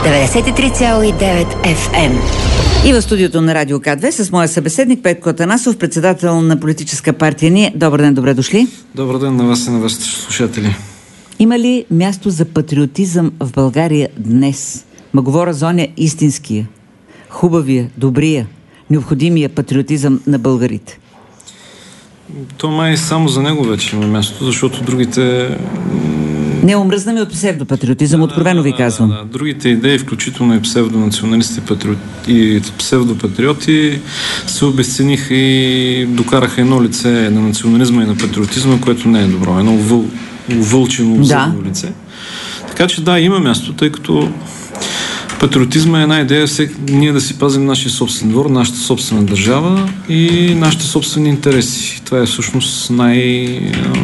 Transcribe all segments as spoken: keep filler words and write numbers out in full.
деветдесет и три цяло и девет Еф Ем. И в студиото на Радио К две с моя събеседник Петко Атанасов, председател на политическа партия Ние. Добър ден, добре дошли. Добър ден на вас и на вашите слушатели. Има ли място за патриотизъм в България днес? Ма говоря за оня истинския, хубавия, добрия, необходимия патриотизъм на българите. То май само за него вече има място, защото другите... Не омръзна ми от псевдопатриотизъм, да, откровено ви казвам. Да, да, другите идеи, включително и псевдонационалисти патриот... и псевдопатриоти, се обезцениха и докараха едно лице на национализма и на патриотизма, което не е добро. Едно въл... вълчено, озърно да. лице. Така че да, има място, тъй като патриотизма е една идея всек... ние да си пазим нашия собствен двор, нашата собствена държава и нашите собствени интереси. Това е всъщност най...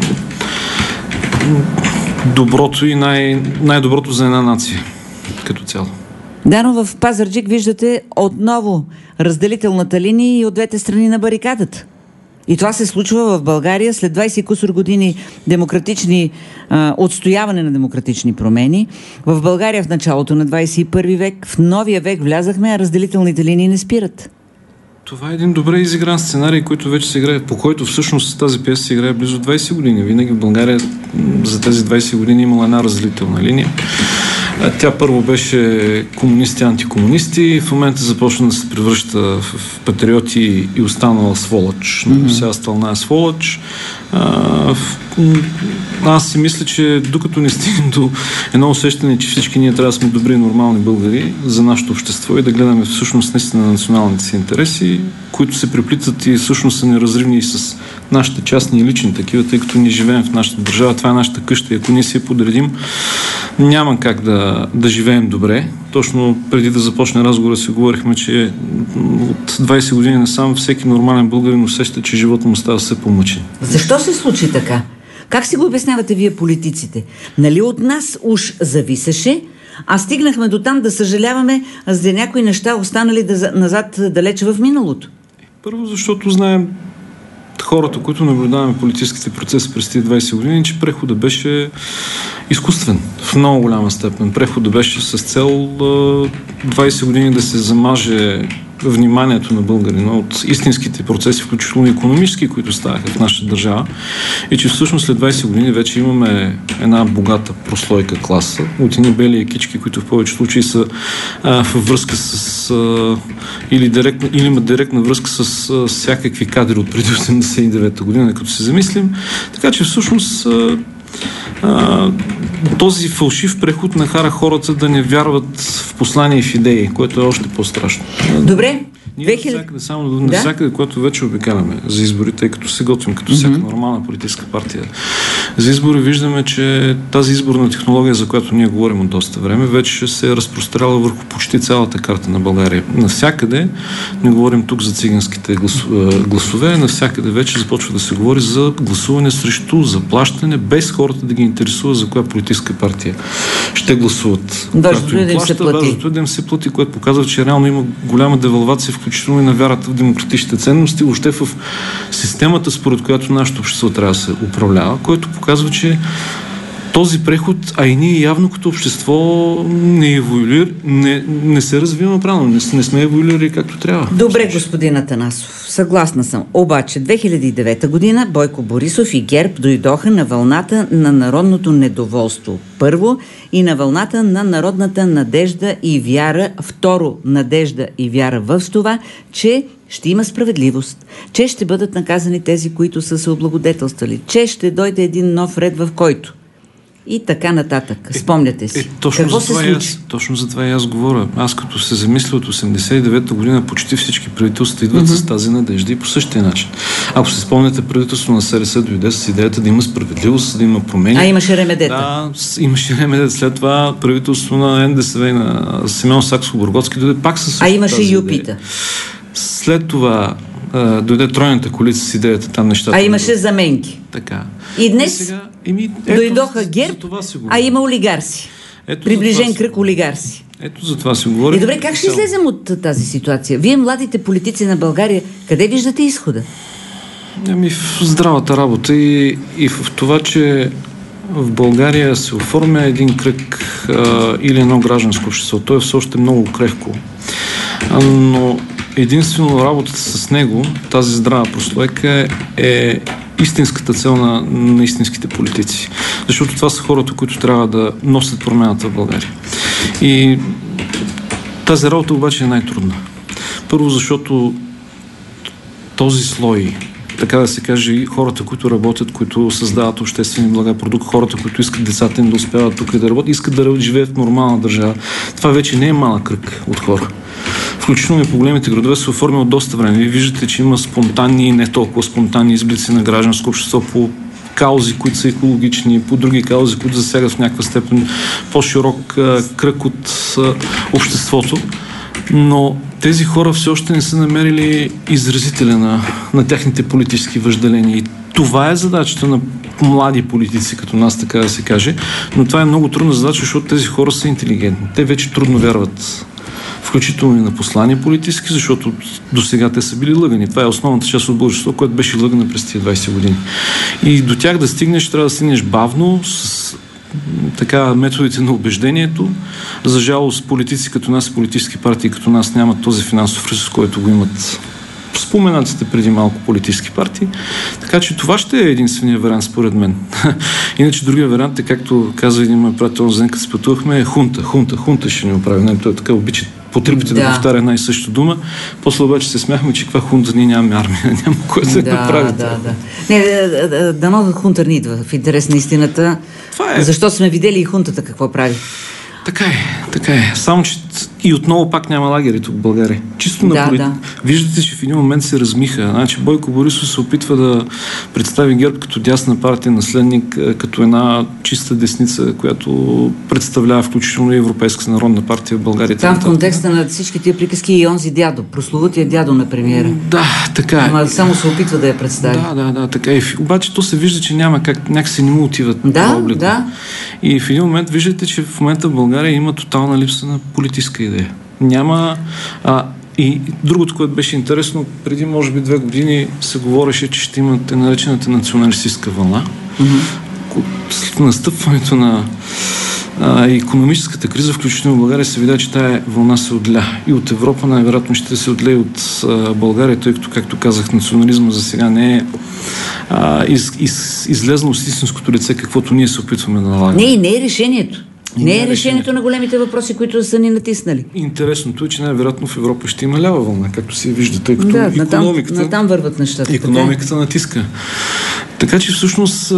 доброто и най- най-доброто за една нация като цяло. Да, но в Пазарджик виждате отново разделителната линия и от двете страни на барикадата. И това се случва в България след двайсет и кусор години демократични, а, отстояване на демократични промени. В България в началото на двайсет и първи век, в новия век влязахме, а разделителните линии не спират. Това е един добре изигран сценарий, който вече се играе, по който всъщност тази пиеса се играе близо двайсет години. Винаги в България за тези двайсет години имала една разделителна линия. Тя първо беше комунисти, антикомунисти, в момента започна да се превръща в патриоти и останала сволъч. Mm-hmm. Сега стълна е сволъч. А, аз си мисля, че докато не стигнем до едно усещане, че всички ние трябва да сме добри и нормални българи за нашето общество и да гледаме всъщност наистина на националните си интереси, които се преплитат и всъщност са неразривни и с нашите частни и лични такива, тъй като ние живеем в нашата държава, това е нашата къща и ако ние си я подредим, няма как да, да живеем добре. Точно преди да започне разговора си говорихме, че от двайсет години насам всеки нормален българин усеща, че живота му става все по-мъчен. Защо се случи така? Как си го обяснявате вие, политиците? Нали от нас уж зависеше, а стигнахме до там да съжаляваме за някои неща, останали да, назад далече в миналото? Първо, защото знаем хората, които наблюдаваме политическите процеси през тези двайсет години, че преходът беше изкуствен в много голяма степен. Преходът беше с цел двайсет години да се замаже вниманието на българина от истинските процеси, включително икономически, които ставаха в нашата държава. И че всъщност след двайсет години вече имаме една богата прослойка класа от едни бели екички, които в повече случаи са а, във връзка с а, или, директна, или имат директна връзка с а, всякакви кадри от преди осемдесет и девета година, като се замислим. Така че всъщност а, а, този фалшив преход накара хората да не вярват в послания и в идеи, което е още по-страшно. Добре. Ние навсякъде, само навсякъде, да? Което вече обикаляме за избори, тъй като се готвим като mm-hmm. всяка нормална политическа партия. За избори виждаме, че тази изборна технология, за която ние говорим от доста време, вече се е разпростряла върху почти цялата карта на България. Навсякъде, не говорим тук за циганските гласове, навсякъде вече започва да се говори за гласуване срещу заплащане, без хората да ги интересува за коя политическа партия ще гласуват. Важното е да им се плати. Важното е да им се плати, което показва, че реално има голяма девалвация, включително и на вярата в демократичните ценности, въобще в системата, според която нашето общество трябва да се управлява, което показва, че този преход, а и ние явно като общество не, еволюир, не, не се развиваме правилно, не, не сме еволюирали както трябва. Добре, господин Атанасов, съгласна съм. Обаче две хиляди и девета година Бойко Борисов и ГЕРБ дойдоха на вълната на народното недоволство. Първо, и на вълната на народната надежда и вяра. Второ, надежда и вяра в това, че ще има справедливост, че ще бъдат наказани тези, които са се облагодетелствали, че ще дойде един нов ред, в който и така нататък. Спомняте си. Е, е, точно Какво се случи? Аз, точно за това и аз говоря. Аз като се замисля от осемдесет и девета година, почти всички правителства идват mm-hmm. с тази надежда и по същия начин. Ако се спомняте, правителство на СРС дойде с идеята да има справедливост, да има промени. А имаше ремедета. Да, имаше ремедета. След това правителство на НДСВ и на Симеон Сакскобургготски дойде пак с А имаше и Юпита. След това Uh, дойде тройната коалиция с идеята там нещата. А имаше заменки. Така. И днес и сега, еми, ето, дойдоха ГЕРБ, а има олигарси. Ето Приближен кръг олигарси. Ето за това си говорим. И добре, как ще излезем от тази ситуация? Вие, младите политици на България, къде виждате изхода? Ами в здравата работа и, и в това, че в България се оформя един кръг а, или едно гражданско общество. То е все още много крехко. А, но единствено работата с него, тази здрава прослойка е истинската цел на, на истинските политици. Защото това са хората, които трябва да носят промяната в България. И тази работа обаче е най-трудна. Първо, защото този слой, така да се каже, хората, които работят, които създават обществени блага, продукт, хората, които искат децата им да успяват тук и да работят, искат да живеят в нормална държава. Това вече не е малък кръг от хора. Включително и по големите градове се оформя от доста време. Вие виждате, че има спонтанни и не толкова спонтанни изблици на гражданско общество по каузи, които са екологични, по други каузи, които засягат в някаква степен по-широк а, кръг от а, обществото. Но тези хора все още не са намерили изразителя на, на техните политически въжделения. И това е задачата на млади политици, като нас, така да се каже. Но това е много трудна задача, защото тези хора са интелигентни. Те вече трудно вярват, включително и на послания политически, защото до сега те са били лъгани. Това е основната част от българството, което беше лъгана през тия двайсет години. И до тях да стигнеш, трябва да стигнеш бавно, с така методите на убеждението. За жалост, политици като нас, политически партии като нас нямат този финансов ресурс, който го имат споменатите преди малко политически партии. Така че това ще е единствения вариант според мен. Иначе другия вариант е, както каза един мой приятел, за ден, като се пътувахме, е хунта, хунта, хунта ще ни оправи. Не, той така обича по три пъти да, да повтаря една и съща дума. После обаче се смяхме, че каква хунта, ние нямаме армия, няма кой да, да направи. Да, да. Не, дано хунта ни идва в интерес на истината. Е... Защо сме видели и хунтата какво прави. Така е, така е. Само, че и отново пак няма лагери тук в България. Чисто да, на полит... да. Виждате, че в един момент се размиха. Значи Бойко Борисов се опитва да представи ГЕРБ като дясна партия, наследник, като една чиста десница, която представлява включително и Европейска народна партия в България. Там в контекста на всички тия приказки и онзи дядо, прословутия дядо на премиера. Да, така е. Ама само се опитва да я представи. Да, да, да, така е. Обаче то се вижда, че няма как, някакси не му отиват да, на облика. Да. И в един момент виждате, че в момента в България има тотална липса на политическа идея. Няма... А, и другото, което беше интересно, преди може би две години се говореше, че ще имате наречената националистическа вълна. Mm-hmm. След настъпването на а, икономическата криза, включително в България, се видя, че тая вълна се отля. И от Европа най-вероятно ще се отлее от а, България, тъй като, както казах, национализма за сега не е а, из, из, излезнал с истинското лице, каквото ние се опитваме да налагаме. Не, не е решението. Не, не е решението, решението на големите въпроси, които са ни натиснали. Интересното е, че най-вероятно в Европа ще има лява вълна, както се вижда, тъй като да, икономиката, натам, натам върват нещата. Икономиката така натиска. Така че всъщност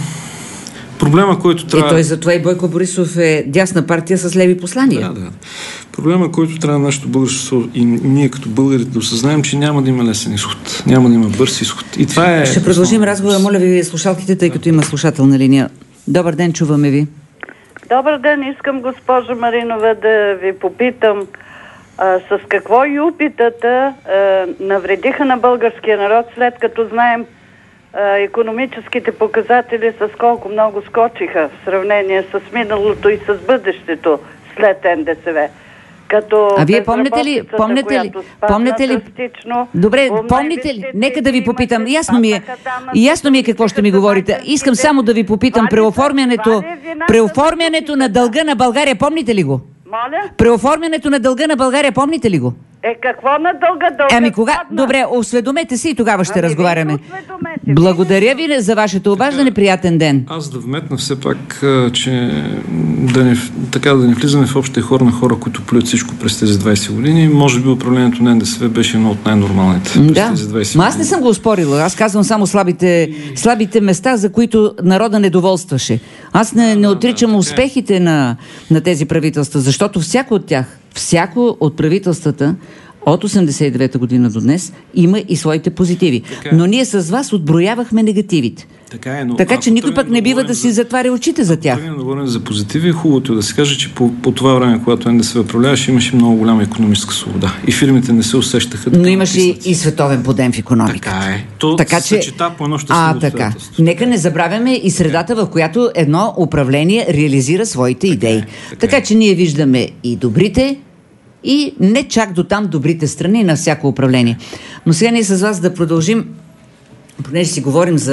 проблема, който трябва... И той затова и Бойко Борисов е дясна партия с леви послания. Да, да. Проблема, който трябва нашето българство и ние като българи да осъзнаем, че няма да има лесен изход. Няма да има бърз изход. И това е... Ще продължим разговора. Моля ви слушалките, тъй като има слушателна линия. Добър ден, чуваме ви. Добър ден, искам, госпожа Маринова, да ви попитам а, с какво юпитата а, навредиха на българския народ, след като знаем а, икономическите показатели с колко много скочиха в сравнение с миналото и с бъдещето след Н Д С В. Като а вие помните ли, помните ли, помните ли, добре, помните ли, нека да ви попитам, ясно ми е, ясно ми е какво ще ми говорите, искам само да ви попитам, преоформянето, преоформянето на дълга на България, помните ли го? Моля? Преоформянето на дълга на България, помните ли го? Е, какво на дълга дълга? Ами кога? Добре, осведомете се и тогава ще ами разговаряме. Благодаря ви за вашето обаждане, приятен ден. Аз да вметна все пак, че да не, така да не влизаме в общия хор на хора, които плюят всичко през тези двайсет години. Може би управлението на Н Д С В беше едно от най-нормалните през да. тези двайсет години. Аз не съм го оспорила. Аз казвам само слабите, слабите места, за които народа недоволстваше. Аз не, не отричам успехите на, на тези правителства, защото всяко от тях, всяко от правителствата от осемдесет и девета година до днес има и своите позитиви. Така, но ние с вас отброявахме негативите. Така, е, но, така че никой пък не бива да си затваря очите за тях. Ако да говорим за позитиви, хубавото е да се каже, че по, по това време, когато Н Д С В управляваше, имаше много голяма икономическа свобода. И фирмите не се усещаха. Но имаше и, и световен подем в икономиката. Така е. То така, че... съчета по едно щастливо обстоятелство. Нека не забравяме и средата, в която едно управление реализира своите така идеи. Е, така, така е. Че ние виждаме и добрите, и не чак до там добрите страни на всяко управление. Но сега ние с вас да продължим, понеже си говорим за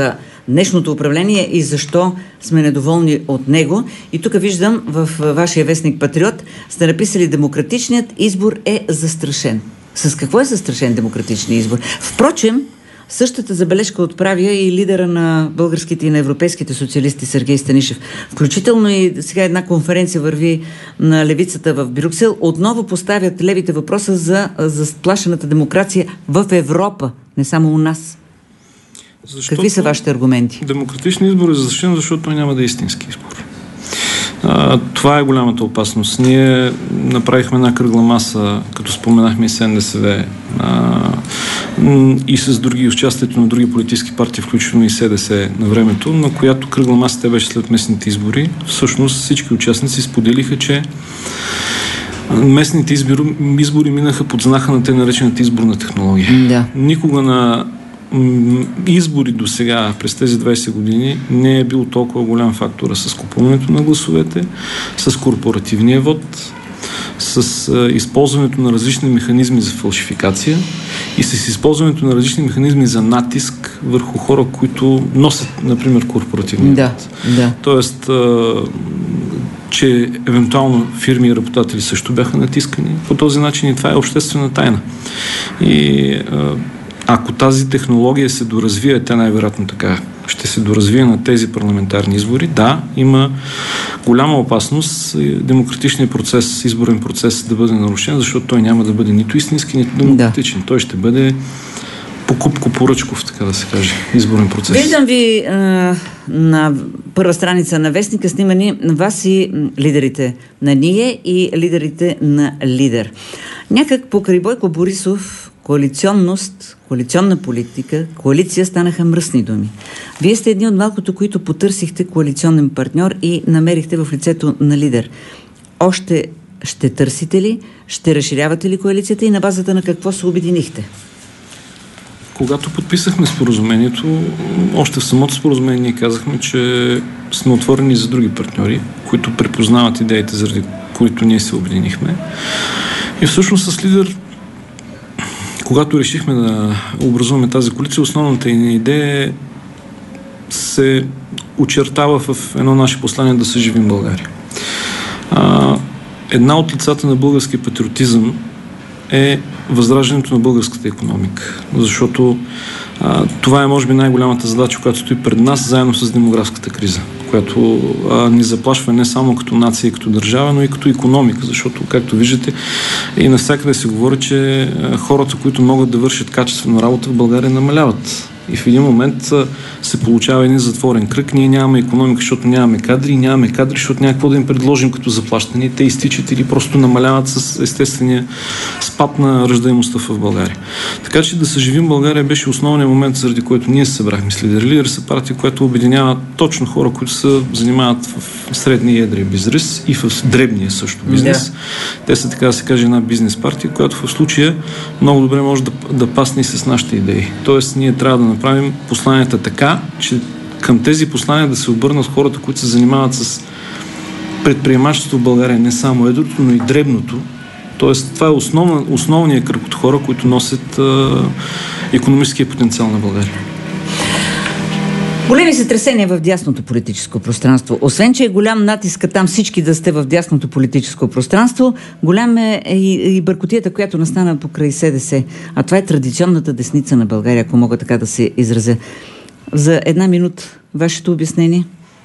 днешното управление и защо сме недоволни от него. И тук виждам в вашия вестник Патриот сте написали: демократичният избор е застрашен. С какво е застрашен демократичният избор? Впрочем, същата забележка отправя и лидера на българските и на европейските социалисти Сергей Станишев. Включително и сега една конференция върви на левицата в Брюксел. Отново поставят левите въпроса за засплашената демокрация в Европа, не само у нас. Защото какви са вашите аргументи? Демократичният избор е застрашен, защото той няма да е истински избор. А, това е голямата опасност. Ние направихме една кръгла маса, като споменахме и СНДСВ, а, и с други, участието на други политически партии, включително и СДС на времето, на която кръгла маса те беше след местните избори. Всъщност всички участници споделиха, че местните избори, избори минаха под знака на те наречената изборна технология. Да. Никога на избори до сега, през тези двайсет години, не е бил толкова голям фактора с купуването на гласовете, с корпоративния вод, с а, използването на различни механизми за фалшификация и с използването на различни механизми за натиск върху хора, които носят, например, корпоративния да, вод. Да. Тоест, а, че евентуално фирми и работодатели също бяха натискани по този начин, и това е обществена тайна. И а, ако тази технология се доразвие, тя най-вероятно така ще се доразвие на тези парламентарни избори, да, има голяма опасност демократичният процес, изборен процес да бъде нарушен, защото той няма да бъде нито истински, нито демократичен. Да. Той ще бъде покупко-поръчков, така да се каже, изборен процес. Виждам ви а, на първа страница на вестника снимани вас и лидерите на Ние и лидерите на Лидер. Някак покрай Бойко Борисов коалиционност, коалиционна политика, коалиция станаха мръсни думи. Вие сте едни от малкото, които потърсихте коалиционен партньор и намерихте в лицето на Лидер. Още ще търсите ли? Ще разширявате ли коалицията и на базата на какво се обединихте? Когато подписахме споразумението, още в самото споразумение ние казахме, че сме отворени за други партньори, които препознават идеите, заради които ние се обединихме. И всъщност с Лидер, когато решихме да образуваме тази коалиция, основната ни идея се очертава в едно наше послание да съживим България. А, една от лицата на българския патриотизъм е възраждането на българската икономика. Защото а, това е, може би, най-голямата задача, която стои пред нас, заедно с демографската криза, която а, ни заплашва не само като нация и като държава, но и като икономика, защото, както виждате, и навсякъде се говори, че а, хората, които могат да вършат качествена работа в България, намаляват. И в един момент а, се получава един затворен кръг. Ние нямаме икономика, защото нямаме кадри, и нямаме кадри, защото няма какво да им предложим като заплащане. Те изтичат или просто намаляват с естествения спад на раждаемостта в България. Така че да съживим България беше основният момент, заради който ние се събрахме с Лидер. Лидер са партия, която обединява точно хора, които се занимават в средния и едрия бизнес и в дребния също бизнес. Yeah. Те са, така да се каже, една бизнес партия, която в случая много добре може да, да пасне с нашите идеи. Тоест, ние трябва да направим посланията така, че към тези послания да се обърнат хората, които се занимават с предприемачество в България, не само едрото, но и дребното. Тоест, това е основна, основният кръг от хора, които носят а, икономическия потенциал на България. Големи сътресения в дясното политическо пространство. Освен, че е голям натиск там всички да сте в дясното политическо пространство, голям е и, и бъркотията, която настана покрай СДС. А това е традиционната десница на България, ако мога така да се изразя. За една минута вашето обяснение?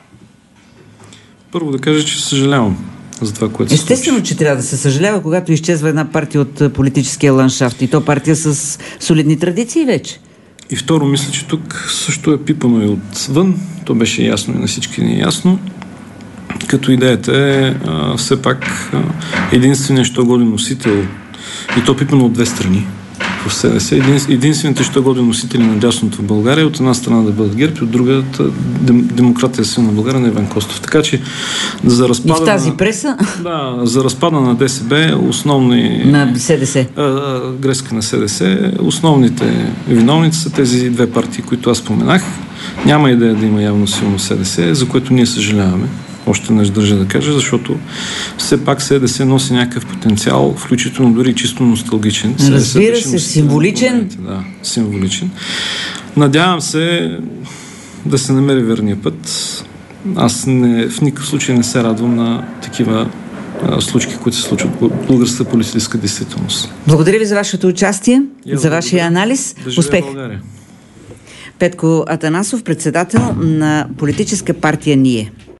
Първо да кажа, че съжалявам за това, което се случи. Естествено, че трябва да се съжалява, когато изчезва една партия от политическия ландшафт. И то партия с солидни традиции вече. И второ, мисля, че тук също е пипано и отвън. То беше ясно и на всички ни е ясно. Като идеята е а, все пак единственият що-годен носител, и то пипано от две страни в СДС, един, единствените що-годен носители на дясното в България, от една страна да бъдат ГЕРБ, и от другата дем, демократия силна България на Иван Костов. Така че за разпада... И в тази на, преса? Да, за разпада на ДСБ, основни... На СДС. А, а, греска на СДС, основните виновници са тези две партии, които аз споменах. Няма идея да има явно силно СДС, за което ние съжаляваме. Още не държа да кажа, защото все пак СДС носи някакъв потенциал, включително дори чисто носталгичен. Разбира се, символичен. Да, символичен. Надявам се да се намери верния път. Аз не, в никакъв случай не се радвам на такива а, случки, които се случват в българската политическа действителност. Благодаря ви за вашето участие, Я за вашия анализ. Да Успех! България. Петко Атанасов, председател на политическа партия Ние.